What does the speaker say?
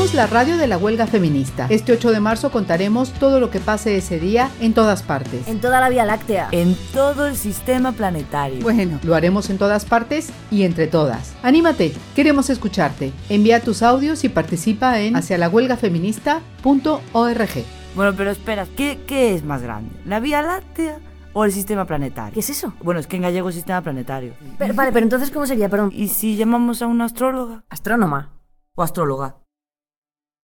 Somos la radio de la huelga feminista. Este 8 de marzo contaremos todo lo que pase ese día en todas partes. En toda la Vía Láctea. En todo el sistema planetario. Bueno, lo haremos en todas partes y entre todas. Anímate, queremos escucharte. Envía tus audios y participa en hacialahuelgafeminista.org. Bueno, pero espera, ¿qué es más grande? ¿La Vía Láctea o el sistema planetario? ¿Qué es eso? Bueno, es que en gallego es sistema planetario. Pero entonces, ¿cómo sería? Perdón. ¿Y si llamamos a una astróloga? Astrónoma. ¿O astróloga?